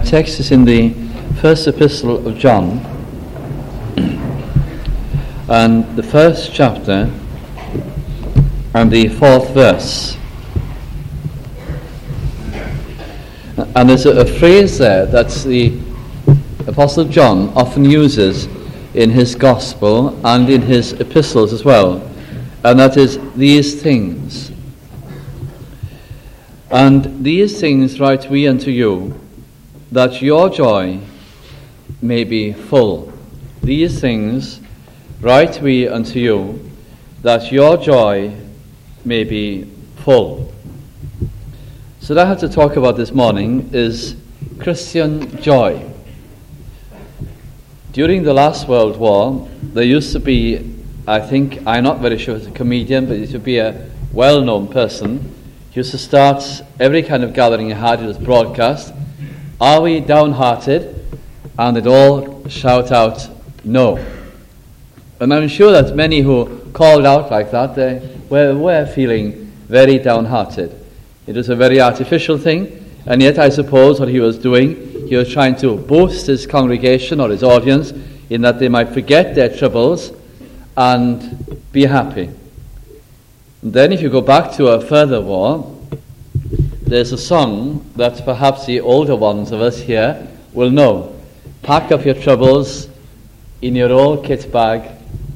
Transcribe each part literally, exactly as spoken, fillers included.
text is in the first epistle of John, and the first chapter and the fourth verse. And there's a, a phrase there that the Apostle John often uses in his gospel and in his epistles as well, and that is, these things. And these things write we unto you, that your joy may be full. These things write we unto you, that your joy may be full. So what I have to talk about this morning is Christian joy. During the last World War, there used to be, I think, I'm not very sure if it's a comedian, but it used to be a well-known person. He used to start every kind of gathering he had, it was broadcast, "Are we downhearted?" And they'd all shout out, "No." And I'm sure that many who called out like that, they were, were feeling very downhearted. It was a very artificial thing, and yet I suppose what he was doing, he was trying to boost his congregation or his audience in that they might forget their troubles and be happy. And then if you go back to a further war, there's a song that perhaps the older ones of us here will know. "Pack up your troubles in your old kit bag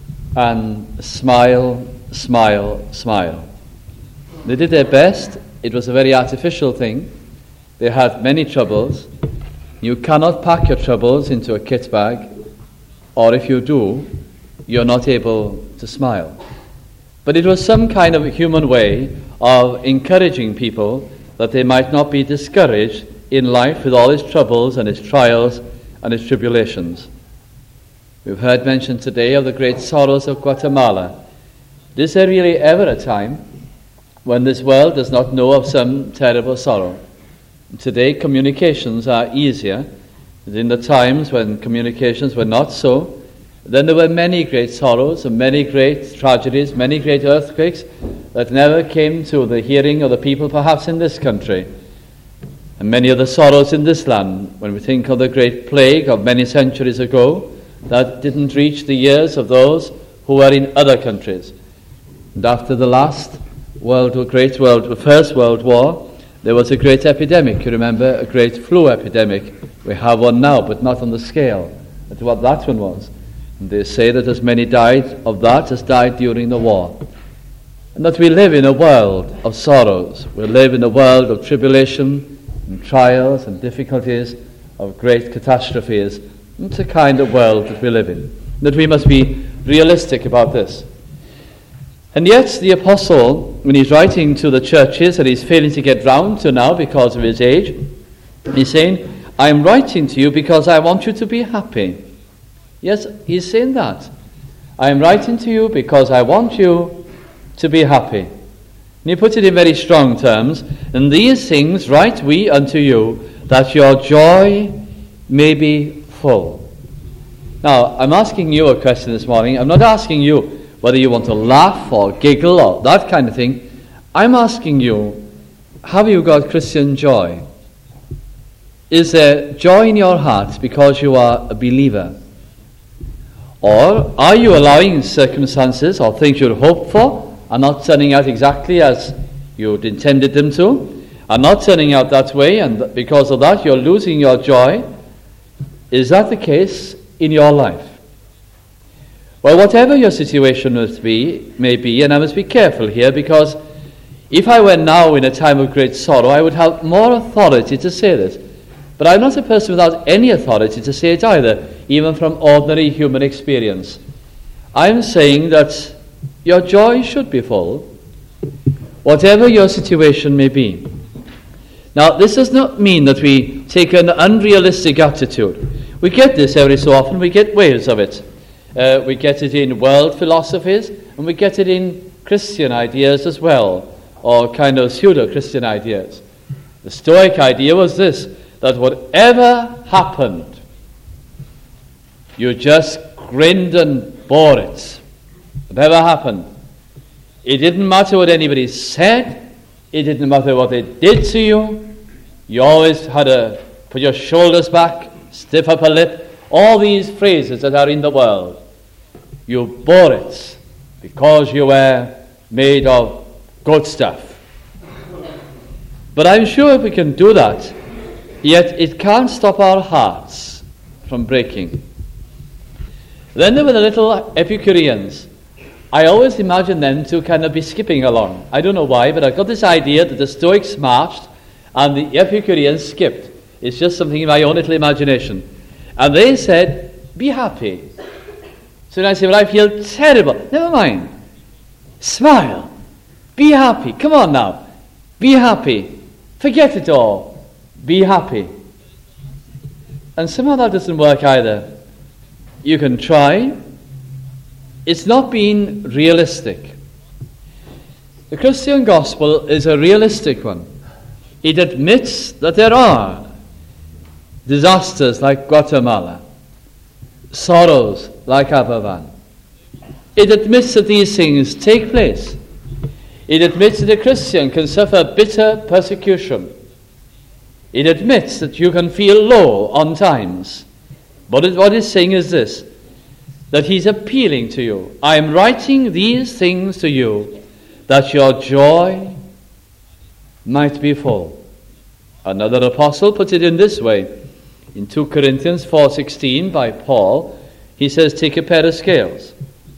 and smile, smile, smile." They did their best. It was a very artificial thing. They had many troubles. You cannot pack your troubles into a kit bag, or if you do, you're not able to smile. But it was some kind of a human way of encouraging people that they might not be discouraged in life with all its troubles and its trials and its tribulations. We've heard mentioned today of the great sorrows of Guatemala. Is there really ever a time when this world does not know of some terrible sorrow? Today communications are easier. In the times when communications were not so, then there were many great sorrows and many great tragedies, many great earthquakes that never came to the hearing of the people perhaps in this country. And many of the sorrows in this land, when we think of the great plague of many centuries ago, that didn't reach the ears of those who were in other countries. And after the last world, great world, the First World War, there was a great epidemic. You remember, a great flu epidemic. We have one now, but not on the scale as to what that one was. And they say that as many died of that as died during the war. And that we live in a world of sorrows. We live in a world of tribulation and trials and difficulties, of great catastrophes. It's a kind of world that we live in. That we must be realistic about this. And yet the apostle, when he's writing to the churches that he's failing to get round to now because of his age, he's saying, "I am writing to you because I want you to be happy." Yes, he's saying that. "I am writing to you because I want you to be happy." And he puts it in very strong terms. "And these things write we unto you, that your joy may be full." Now, I'm asking you a question this morning. I'm not asking you whether you want to laugh or giggle or that kind of thing. I'm asking you, have you got Christian joy? Is there joy in your heart because you are a believer? Or are you allowing circumstances or things you'd hoped for are not turning out exactly as you'd intended them to, are not turning out that way, and because of that you're losing your joy? Is that the case in your life? Well, whatever your situation must be, may be, and I must be careful here, because if I were now in a time of great sorrow, I would have more authority to say this. But I'm not a person without any authority to say it either, even from ordinary human experience. I'm saying that your joy should be full, whatever your situation may be. Now, this does not mean that we take an unrealistic attitude. We get this every so often, we get waves of it. Uh, we get it in world philosophies, and we get it in Christian ideas as well, or kind of pseudo-Christian ideas. The Stoic idea was this, that whatever happened, you just grinned and bore it. Whatever happened. It didn't matter what anybody said. It didn't matter what they did to you. You always had a put your shoulders back, stiff upper lip, all these phrases that are in the world. You bore it because you were made of good stuff. But I'm sure we can do that, yet it can't stop our hearts from breaking. Then there were the little Epicureans. I always imagine them to kind of be skipping along. I don't know why, but I've got this idea that the Stoics marched and the Epicureans skipped. It's just something in my own little imagination. And they said, be happy. So then I say, well, I feel terrible. Never mind. Smile. Be happy. Come on now. Be happy. Forget it all. Be happy. And somehow that doesn't work either. You can try. It's not being realistic. The Christian gospel is a realistic one. It admits that there are disasters like Guatemala, sorrows like Abavan. It admits that these things take place. It admits that a Christian can suffer bitter persecution. It admits that you can feel low on times. But it, what it's saying is this, that he's appealing to you. I am writing these things to you, that your joy might be full. Another apostle puts it in this way. In two Corinthians four sixteen by Paul, he says, take a pair of scales,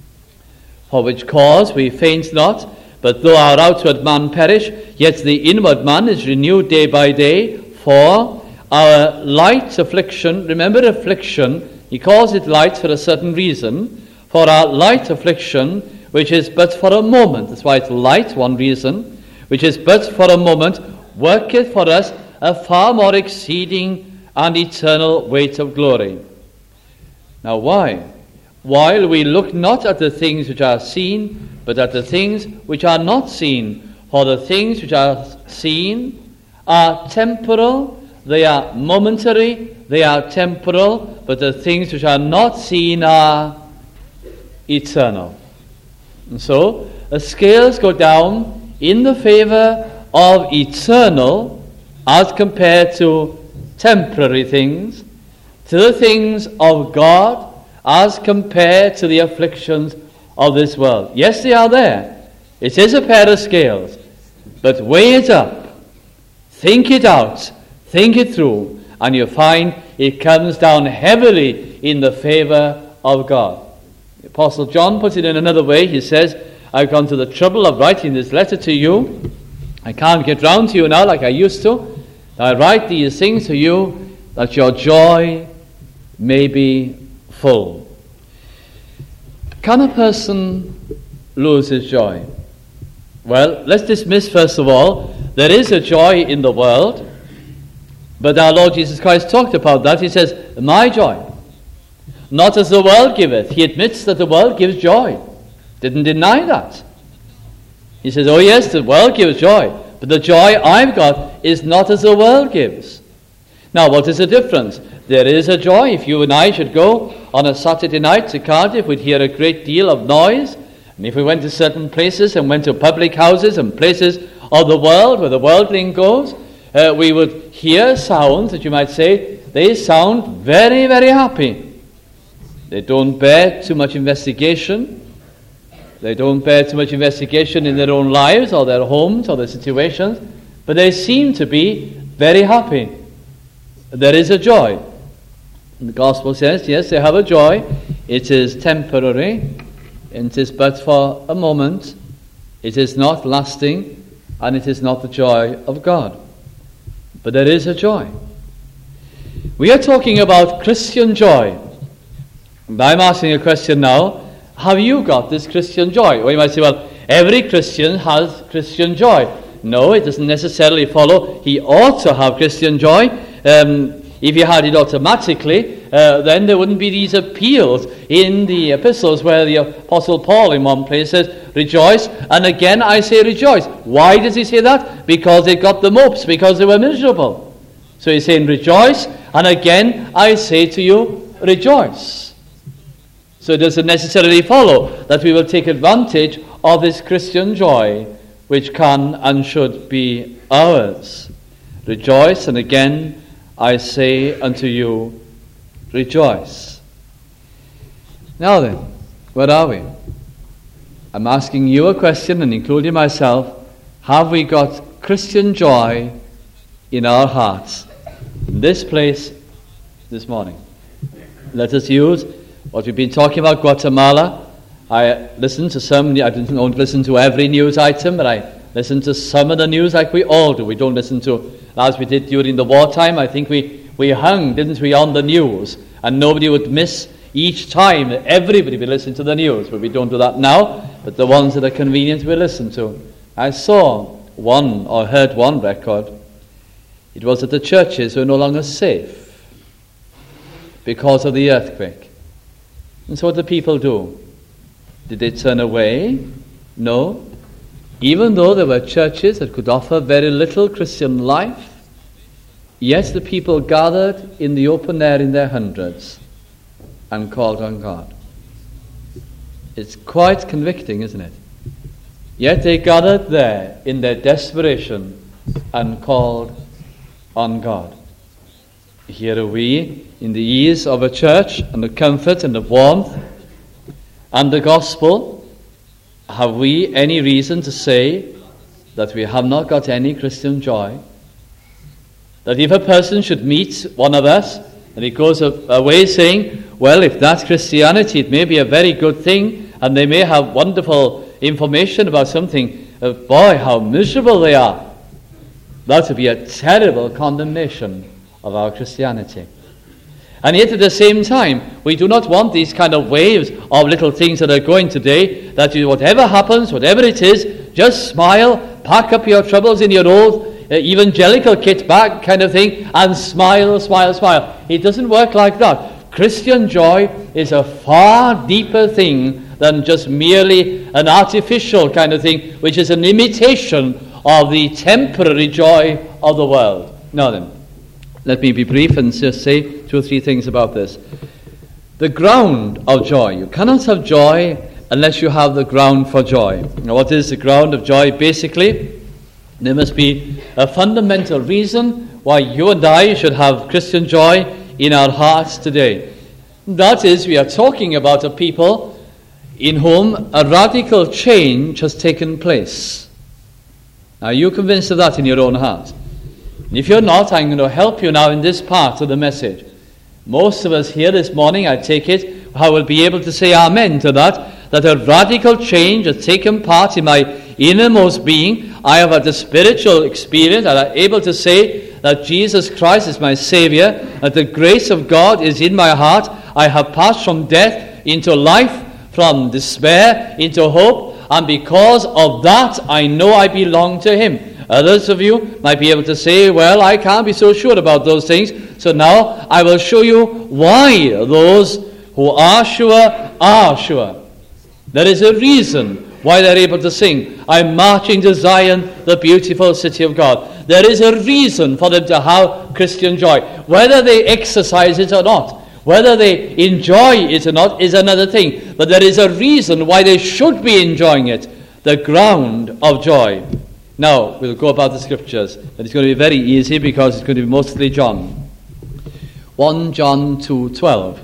for which cause we faint not, but though our outward man perish, yet the inward man is renewed day by day. For our light affliction, remember affliction, he calls it light for a certain reason. For our light affliction, which is but for a moment, that's why it's light, one reason, which is but for a moment, worketh for us a far more exceeding and eternal weight of glory. Now why? While we look not at the things which are seen, but at the things which are not seen. For the things which are seen are temporal, they are momentary, they are temporal, but the things which are not seen are eternal. And so, the scales go down in the favor of eternal as compared to temporary things, to the things of God as compared to the afflictions of this world. Yes, they are there. It is a pair of scales. But weigh it up. Think it out. Think it through. And you find it comes down heavily in the favor of God. The Apostle John puts it in another way. He says, I've gone to the trouble of writing this letter to you. I can't get round to you now like I used to. I write these things to you that your joy may be full. Can a person lose his joy? Well, let's dismiss first of all, there is a joy in the world, but our Lord Jesus Christ talked about that. He says, my joy, not as the world giveth. He admits that the world gives joy. Didn't deny that. He says, oh yes, the world gives joy, but the joy I've got is not as the world gives. Now, what is the difference? There is a joy. If you and I should go on a Saturday night to Cardiff, we'd hear a great deal of noise. And if we went to certain places and went to public houses and places of the world where the worldling goes, uh, we would hear sounds that you might say, they sound very, very happy. They don't bear too much investigation. They don't bear too much investigation in their own lives or their homes or their situations, but they seem to be very happy. There is a joy. And the gospel says, yes, they have a joy. It is temporary, and it is but for a moment. It is not lasting, and it is not the joy of God. But there is a joy. We are talking about Christian joy. And I'm asking a question now. Have you got this Christian joy? Or you might say, well, every Christian has Christian joy. No, it doesn't necessarily follow he ought to have Christian joy. Um, if you had it automatically, uh, then there wouldn't be these appeals in the epistles where the Apostle Paul in one place says, rejoice, and again I say rejoice. Why does he say that? Because they got the mopes, because they were miserable. So he's saying rejoice, and again I say to you, rejoice. So it doesn't necessarily follow that we will take advantage of this Christian joy, which can and should be ours. Rejoice, and again I say unto you, rejoice. Now then, where are we? I'm asking you a question and including myself. Have we got Christian joy in our hearts? In this place this morning. Let us use what we've been talking about, Guatemala. I listened to some, I didn't listen to every news item, but I listened to some of the news like we all do. We don't listen to, as we did during the wartime. I think we, we hung, didn't we, on the news, and nobody would miss each time. Everybody would listen to the news, but we don't do that now. But the ones that are convenient we listen to. I saw one, or heard one record. It was that the churches were no longer safe because of the earthquake. And so what did people do? Did they turn away? No. Even though there were churches that could offer very little Christian life, yet the people gathered in the open air in their hundreds and called on God. It's quite convicting, isn't it? Yet they gathered there in their desperation and called on God. Here are we in the ease of a church and the comfort and the warmth and the gospel. Have we any reason to say that we have not got any Christian joy? That if a person should meet one of us and he goes away saying, well, if that's Christianity, it may be a very good thing, and they may have wonderful information about something. Uh, boy, how miserable they are. That would be a terrible condemnation of our Christianity. And yet at the same time, we do not want these kind of waves of little things that are going today, that you, whatever happens, whatever it is, just smile, pack up your troubles in your old uh, evangelical kit bag kind of thing, and smile, smile, smile. It doesn't work like that. Christian joy is a far deeper thing than just merely an artificial kind of thing, which is an imitation of the temporary joy of the world. Now then, let me be brief and just say two or three things about this. The ground of joy. You cannot have joy unless you have the ground for joy. Now, what is the ground of joy? Basically, there must be a fundamental reason why you and I should have Christian joy in our hearts today. That is, we are talking about a people in whom a radical change has taken place. Now, are you convinced of that in your own heart? And if you're not, I'm going to help you now in this part of the message. Most of us here this morning, I take it, I will be able to say amen to that, that a radical change has taken part in my innermost being. I have had a spiritual experience, and I'm able to say that Jesus Christ is my Savior, that the grace of God is in my heart. I have passed from death into life, from despair into hope, and because of that, I know I belong to Him. Others of you might be able to say, well, I can't be so sure about those things, so now I will show you why those who are sure are sure. There is a reason why they're able to sing, I'm marching to Zion, the beautiful city of God. There is a reason for them to have Christian joy. Whether they exercise it or not, whether they enjoy it or not is another thing. But there is a reason why they should be enjoying it, the ground of joy. Now, we'll go about the scriptures. And it's going to be very easy because it's going to be mostly John. First John two twelve.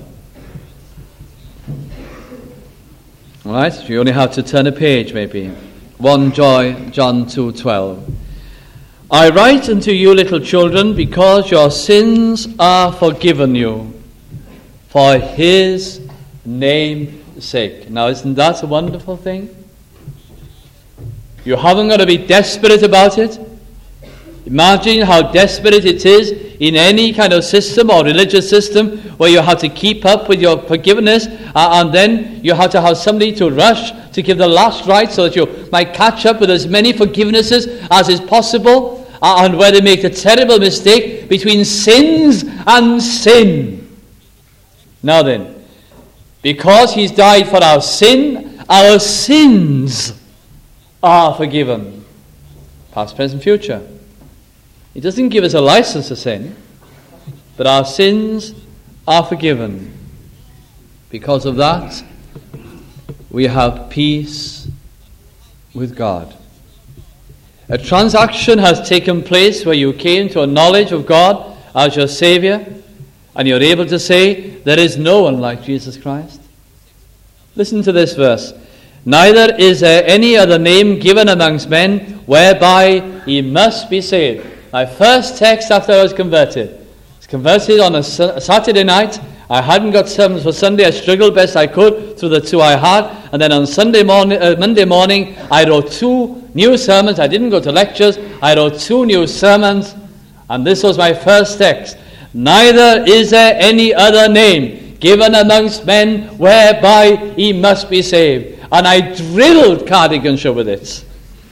All right, you only have to turn a page maybe. First John two twelve. I write unto you, little children, because your sins are forgiven you, for His name's sake. Now, isn't that a wonderful thing? You haven't got to be desperate about it. Imagine how desperate it is in any kind of system or religious system where you have to keep up with your forgiveness uh, and then you have to have somebody to rush to give the last right so that you might catch up with as many forgivenesses as is possible, uh, and where they make a terrible mistake between sins and sin. Now then, because He's died for our sin, our sins are forgiven. Past, present, future. He doesn't give us a license to sin, but our sins are forgiven. Because of that, we have peace with God. A transaction has taken place where you came to a knowledge of God as your Savior, and you're able to say, there is no one like Jesus Christ? Listen to this verse. Neither is there any other name given amongst men whereby ye must be saved. My first text after I was converted. I was converted on a Saturday night. I hadn't got sermons for Sunday. I struggled best I could through the two I had. And then on Sunday morning, uh, Monday morning, I wrote two new sermons. I didn't go to lectures. I wrote two new sermons. And this was my first text. Neither is there any other name given amongst men whereby ye must be saved. And I drilled Cardiganshire with it.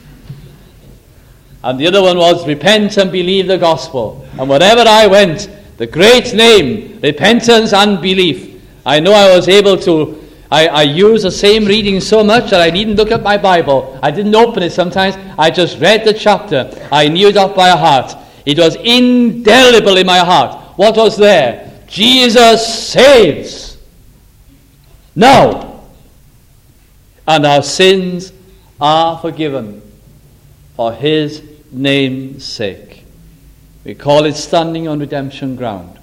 And the other one was, repent and believe the gospel. And wherever I went, the great name, repentance and belief. I know I was able to, I, I used the same reading so much that I needn't look at my Bible. I didn't open it sometimes. I just read the chapter. I knew it off by heart. It was indelible in my heart. What was there? Jesus saves. Now. And our sins are forgiven for his name's sake. We call it standing on redemption ground.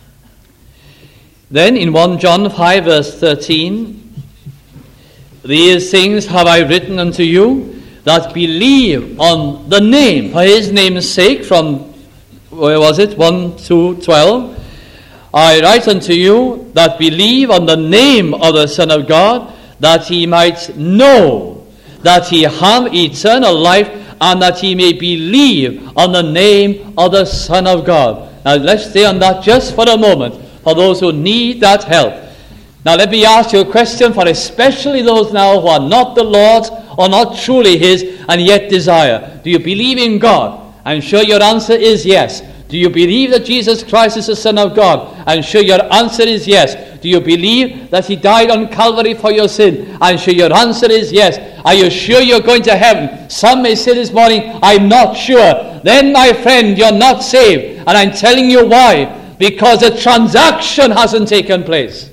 Then in First John five verse thirteen, these things have I written unto you that believe on the name, for his name's sake, from, where was it, one to twelve, I write unto you that believe on the name of the Son of God, that he might know that he have eternal life, and that he may believe on the name of the Son of God. Now let's stay on that just for a moment, for those who need that help. Now let me ask you a question for especially those now who are not the Lord's or not truly his and yet desire. Do you believe in God? I'm sure your answer is yes. Do you believe that Jesus Christ is the Son of God? I'm sure your answer is yes. Do you believe that he died on Calvary for your sin? I'm sure your answer is yes. Are you sure you're going to heaven? Some may say this morning, I'm not sure. Then, my friend, you're not saved. And I'm telling you why. Because the transaction hasn't taken place.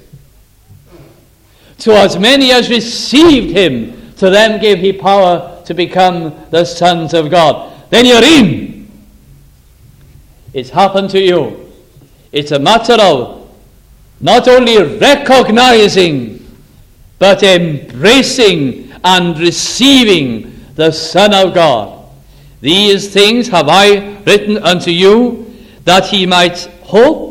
To as many as received him, to them gave he power to become the sons of God. Then you're in. It's happened to you. It's a matter of not only recognizing, but embracing and receiving the Son of God. These things have I written unto you, that he might hope,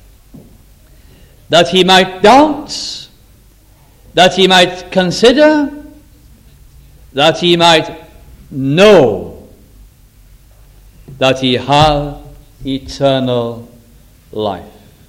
that he might doubt, that he might consider, that he might know that he have eternal life.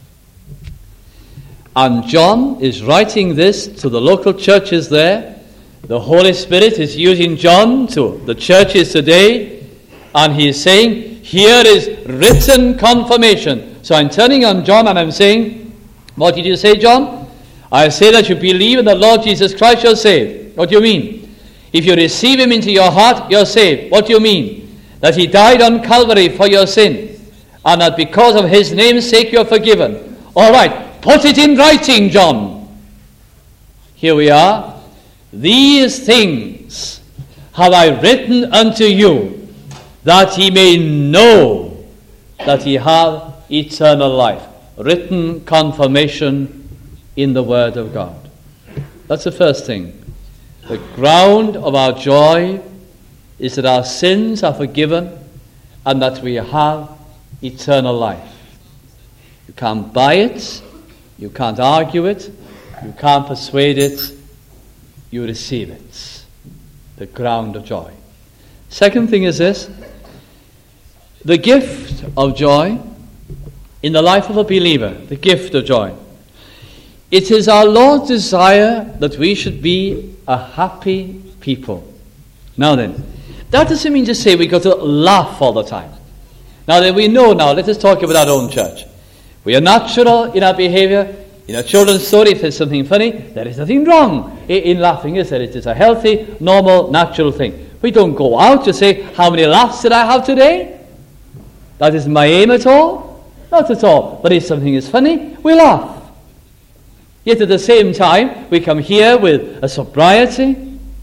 And John is writing this to the local churches there. The Holy Spirit is using John to the churches today, and he is saying, here is written confirmation. So I'm turning on John and I'm saying, what did you say, John? I say that you believe in the Lord Jesus Christ, you're saved. What do you mean? If you receive him into your heart, you're saved. What do you mean? That he died on Calvary for your sin, and that because of his name's sake you're forgiven. All right, put it in writing, John. Here we are. These things have I written unto you, that he may know that he have eternal life. Written confirmation in the Word of God. That's the first thing. The ground of our joy is that our sins are forgiven and that we have eternal life. You can't buy it, you can't argue it, you can't persuade it, you receive it. The ground of joy. Second thing is this: the gift of joy in the life of a believer, the gift of joy. It is our Lord's desire that we should be a happy people. Now then, that doesn't mean to say we've got to laugh all the time. Now that we know now, let us talk about our own church. We are natural in our behavior. In a children's story, if there's something funny, there is nothing wrong in, in laughing, is there? It is a healthy, normal, natural thing. We don't go out to say, how many laughs did I have today? That isn't my aim at all. Not at all. But if something is funny, we laugh. Yet at the same time, we come here with a sobriety,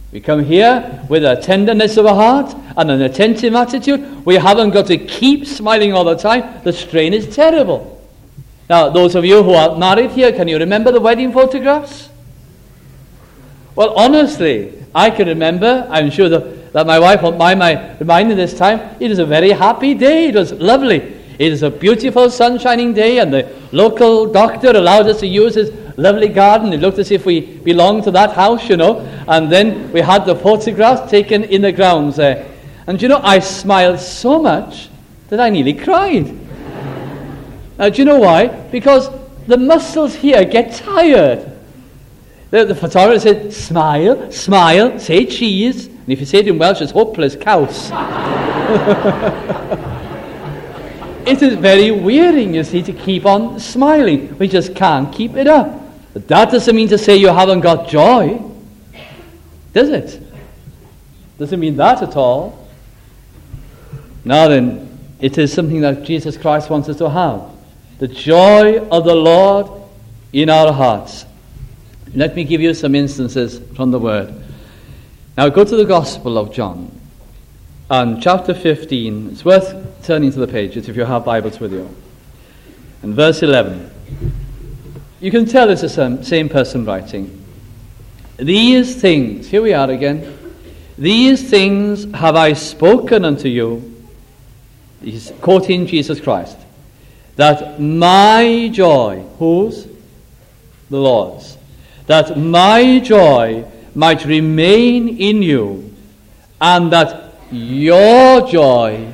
We come here with a tenderness of a heart and an attentive attitude. We haven't got to keep smiling all the time. The strain is terrible. Now, those of you who are married here, can you remember the wedding photographs? Well, honestly, I can remember, I'm sure that, that my wife won't mind my reminding this time, it was a very happy day. It was lovely. It was a beautiful sun-shining day, and the local doctor allowed us to use his lovely garden. It looked as if we belonged to that house, you know. And then we had the photographs taken in the grounds there. And, you know, I smiled so much that I nearly cried. Now, do you know why? Because the muscles here get tired. The, the photographer said, smile, smile, say cheese. And if you say it in Welsh, it's hopeless cows. It is very wearing, you see, to keep on smiling. We just can't keep it up. But that doesn't mean to say you haven't got joy, does it? Doesn't mean that at all. Now then, it is something that Jesus Christ wants us to have. The joy of the Lord in our hearts. Let me give you some instances from the Word. Now go to the Gospel of John. And chapter fifteen, it's worth turning to the pages if you have Bibles with you. And verse eleven. You can tell it's the same person writing. These things, here we are again. These things have I spoken unto you. He's quoting Jesus Christ. That my joy, whose? The Lord's. That my joy might remain in you, and that your joy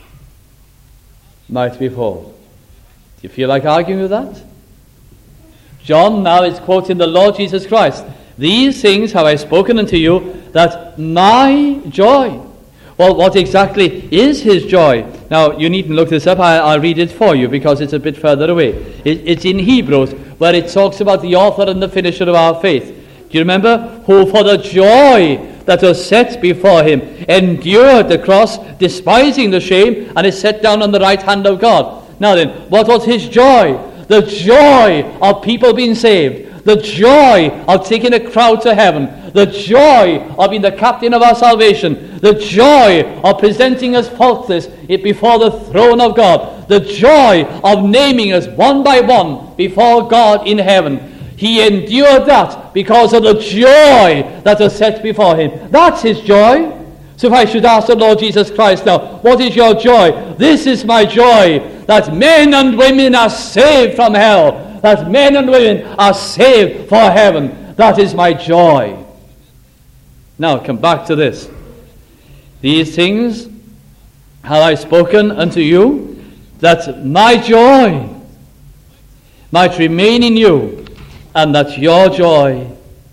might be full. Do you feel like arguing with that? John now is quoting the Lord Jesus Christ. These things have I spoken unto you, that my joy. Well, what exactly is his joy? Now, you needn't look this up. I, I'll read it for you because it's a bit further away. It, it's in Hebrews, where it talks about the author and the finisher of our faith. Do you remember? Who for the joy that was set before him endured the cross, despising the shame, and is set down on the right hand of God. Now then, what was his joy? The joy of people being saved. The joy of taking a crowd to heaven. The joy of being the captain of our salvation. The joy of presenting us faultless before the throne of God. The joy of naming us one by one before God in heaven. He endured that because of the joy that was set before him. That's his joy. So if I should ask the Lord Jesus Christ now, what is your joy? This is my joy, that men and women are saved from hell. That men and women are saved for heaven. That is my joy. Now come back to this. These things have I spoken unto you, that my joy might remain in you, and that your joy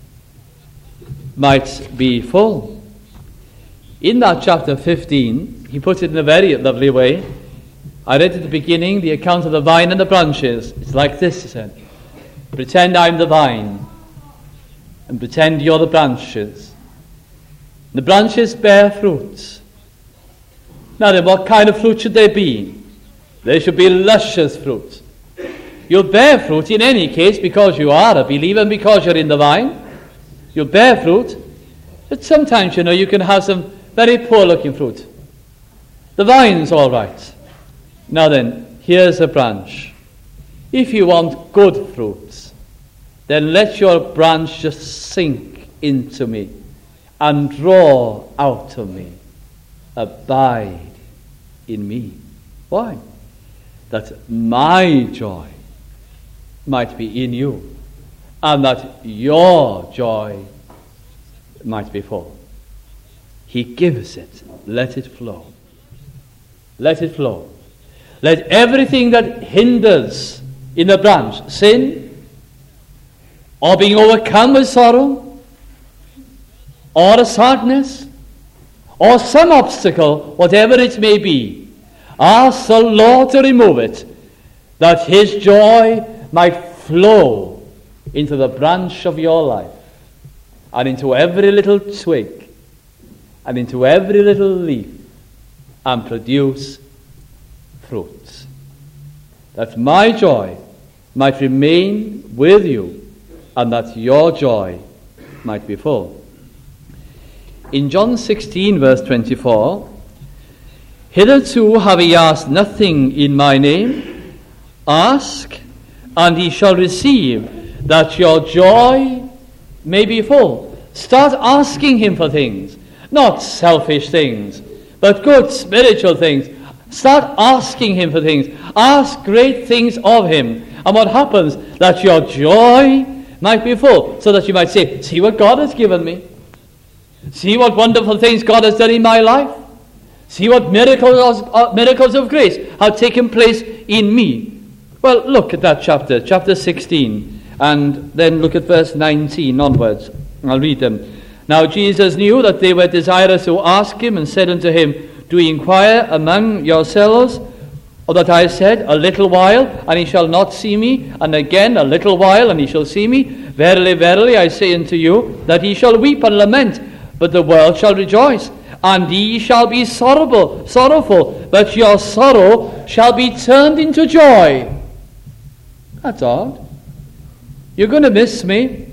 might be full. In that chapter fifteen, he puts it in a very lovely way. I read at the beginning the account of the vine and the branches. It's like this, he said. Pretend I'm the vine, and pretend you're the branches. The branches bear fruit. Now then, what kind of fruit should they be? They should be luscious fruit. You'll bear fruit in any case because you are a believer and because you're in the vine. You'll bear fruit. But sometimes, you know, you can have some very poor-looking fruit. The vine's all right. Now then, here's a branch. If you want good fruits, then let your branch just sink into me and draw out of me. Abide in me. Why? That my joy might be in you, and that your joy might be full. He gives it. Let it flow. Let it flow. Let everything that hinders in a branch, sin, or being overcome with sorrow, or a sadness, or some obstacle, whatever it may be, ask the Lord to remove it, that his joy might flow into the branch of your life, and into every little twig, and into every little leaf, and produce fruit. That my joy might remain with you, and that your joy might be full. in John sixteen, verse twenty-four, "Hitherto have ye asked nothing in my name. Ask, and ye shall receive, that your joy may be full." Start asking him for things, not selfish things, but good spiritual things. Start asking him for things. Ask great things of him. And what happens? That your joy might be full, so that you might say, "See what God has given me. See what wonderful things God has done in my life. See what miracles, uh, miracles of grace have taken place in me." Well, look at that chapter, chapter sixteen, and then look at verse nineteen onwards. I'll read them. "Now Jesus knew that they were desirous to ask him, and said unto him, Do ye inquire among yourselves, or that I said, A little while, and he shall not see me, and again a little while, and he shall see me? Verily, verily, I say unto you, that ye shall weep and lament, but the world shall rejoice. And ye shall be sorrowful, sorrowful, but your sorrow shall be turned into joy." That's odd. You're going to miss me.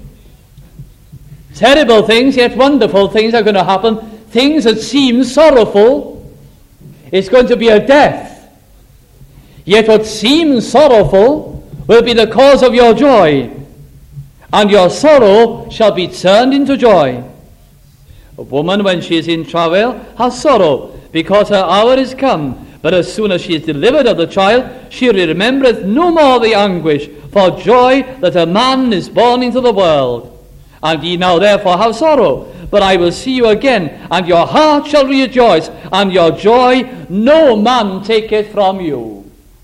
Terrible things, yet wonderful things are going to happen. Things that seem sorrowful, it's going to be a death. Yet what seems sorrowful will be the cause of your joy, and your sorrow shall be turned into joy. A woman, when she is in travail, has sorrow, because her hour is come. But as soon as she is delivered of the child, she remembereth no more the anguish, for joy that a man is born into the world. And ye now therefore have sorrow, but I will see you again, and your heart shall rejoice, and your joy no man taketh from you.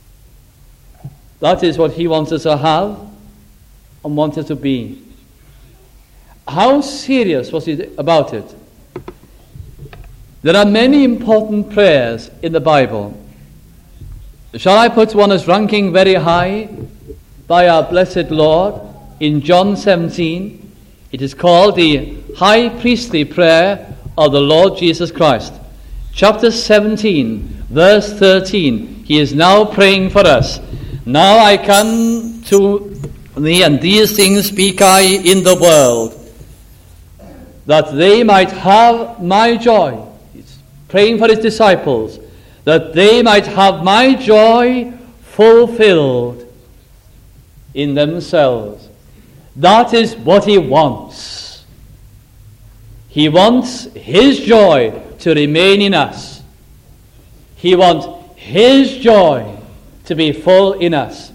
That is what he wants us to have and wants us to be. How serious was he about it? There are many important prayers in the Bible. Shall I put one as ranking very high by our blessed Lord in John seventeen? It is called the High Priestly Prayer of the Lord Jesus Christ. Chapter seventeen, verse thirteen. He is now praying for us. "Now I come to thee, and these things speak I in the world, that they might have my joy." He's praying for his disciples, that they might have my joy fulfilled in themselves. That is what he wants. He wants his joy to remain in us. He wants his joy to be full in us.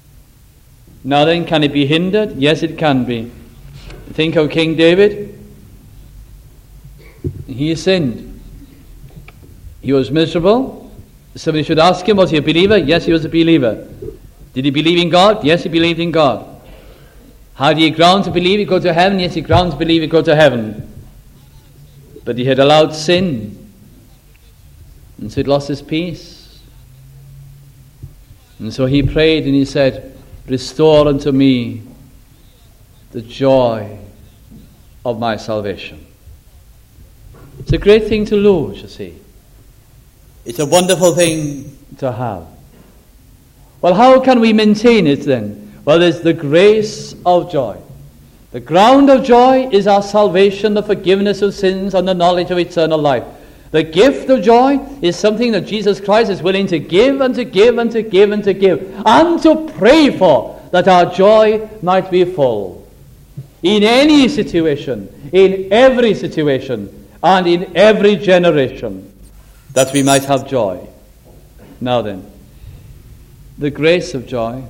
Now then, can it be hindered? Yes, it can be. Think of King David. He sinned. He was miserable. Somebody should ask him, was he a believer? Yes, he was a believer. Did he believe in God? Yes, he believed in God. Had he ground to believe he go to heaven? Yes, he ground to believe he go to heaven. But he had allowed sin, and so he'd lost his peace. And so he prayed and he said, "Restore unto me the joy of my salvation." It's a great thing to lose, you see. It's a wonderful thing to have. Well, how can we maintain it then? Well, there's the grace of joy. The ground of joy is our salvation, the forgiveness of sins, and the knowledge of eternal life. The gift of joy is something that Jesus Christ is willing to give and to give and to give and to give and to pray for, that our joy might be full. In any situation, in every situation, and in every generation, that we might have joy. Now then, the grace of joy.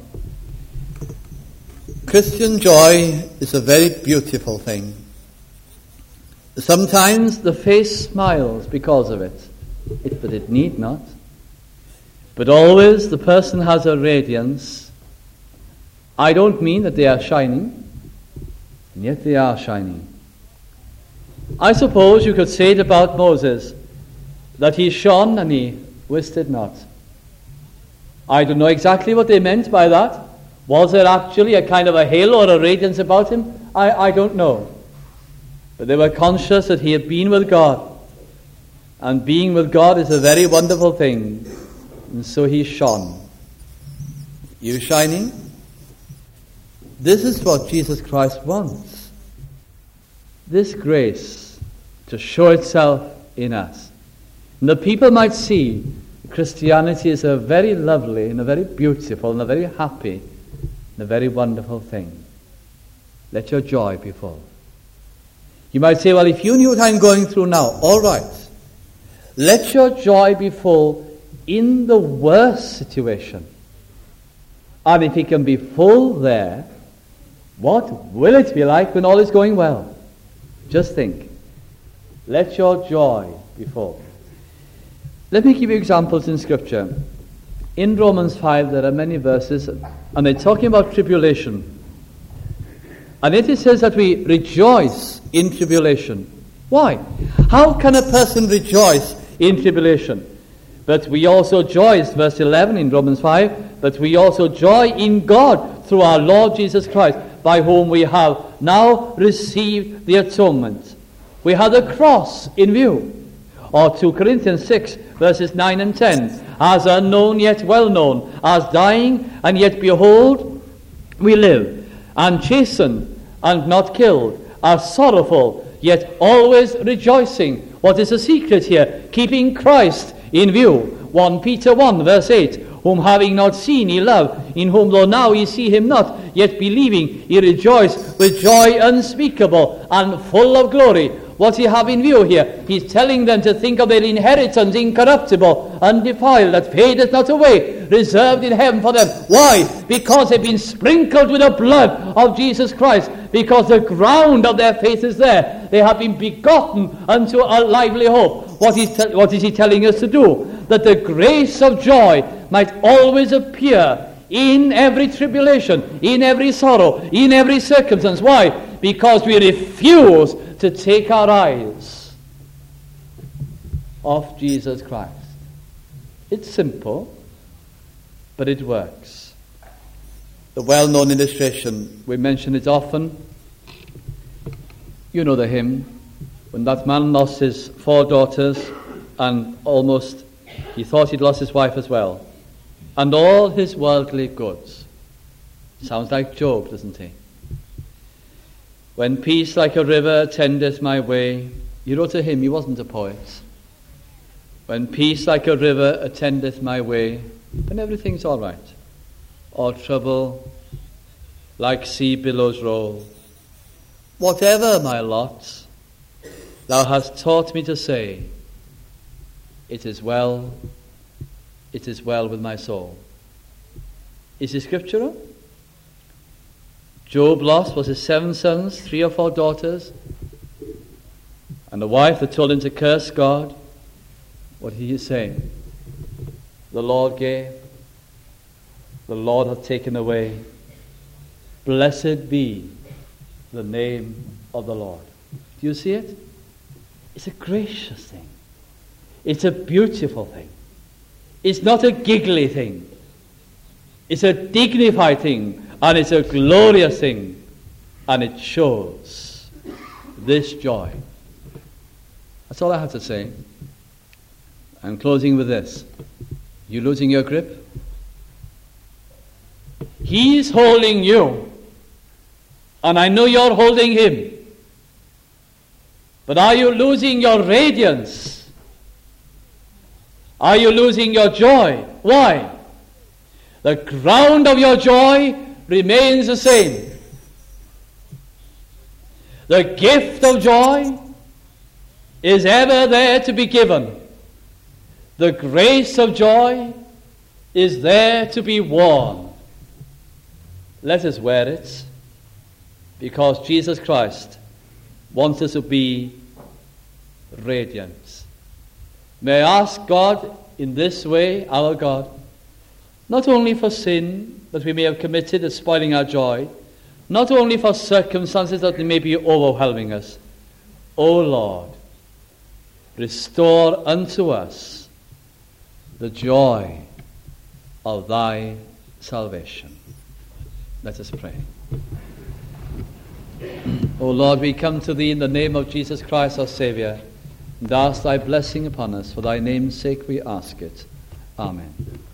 Christian joy is a very beautiful thing. Sometimes the face smiles because of it, it but it need not. But always the person has a radiance. I don't mean that they are shining, and yet they are shining. I suppose you could say it about Moses, that he shone and he wasted not. I don't know exactly what they meant by that. Was there actually a kind of a halo or a radiance about him? I, I don't know. But they were conscious that he had been with God. And being with God is a very wonderful thing. And so he shone. You shining? This is what Jesus Christ wants. This grace to show itself in us. And the people might see Christianity is a very lovely and a very beautiful and a very happy and a very wonderful thing. Let your joy be full. You might say, well, if you knew what I'm going through now, all right. Let your joy be full in the worst situation. And if it can be full there, what will it be like when all is going well? Just think. Let your joy be full. Let me give you examples in Scripture. In Romans five, there are many verses, and they're talking about tribulation. And it says that we rejoice in tribulation. Why? How can a person rejoice in tribulation? But we also joy, verse eleven in Romans five, but we also joy in God through our Lord Jesus Christ, by whom we have now received the atonement. We have the cross in view. Or two Corinthians six, verses nine and ten. As unknown yet well known, as dying and yet behold, we live. And chastened and not killed, as sorrowful yet always rejoicing. What is the secret here? Keeping Christ in view. First Peter one, verse eight. Whom having not seen ye love, in whom though now ye see him not, yet believing ye rejoice with joy unspeakable and full of glory. What do you have in view here? He's telling them to think of their inheritance, incorruptible, undefiled, that fadeth not away, reserved in heaven for them. Why? Because they've been sprinkled with the blood of Jesus Christ. Because the ground of their faith is there. They have been begotten unto a lively hope. What is, te- what is he telling us to do? That the grace of joy might always appear in every tribulation, in every sorrow, in every circumstance. Why? Because we refuse to take our eyes off Jesus Christ. It's simple, but it works. The well-known illustration, we mention it often. You know the hymn, when that man lost his four daughters and almost he thought he'd lost his wife as well, and all his worldly goods. Sounds like Job, doesn't he? When peace like a river attendeth my way. He wrote a hymn, he wasn't a poet. When peace like a river attendeth my way, when everything's all right. Or trouble like sea billows roll. Whatever my lot, thou hast taught me to say, it is well, it is well with my soul. Is it scriptural? Job lost, was his seven sons, three or four daughters, and a wife that told him to curse God. What did he say? The Lord gave, the Lord hath taken away. Blessed be the name of the Lord. Do you see it? It's a gracious thing. It's a beautiful thing. It's not a giggly thing. It's a dignified thing. And it's a glorious thing. And it shows this joy. That's all I have to say. I'm closing with this. You losing your grip? He's holding you. And I know you're holding him. But are you losing your radiance? Are you losing your joy? Why? The ground of your joy remains the same. The gift of joy is ever there to be given. The grace of joy is there to be worn. Let us wear it, because Jesus Christ wants us to be radiant. May I ask God in this way, our God, not only for sin that we may have committed as spoiling our joy, not only for circumstances that may be overwhelming us. O Lord, restore unto us the joy of thy salvation. Let us pray. O Lord, we come to thee in the name of Jesus Christ our Saviour, and ask thy blessing upon us. For thy name's sake we ask it. Amen.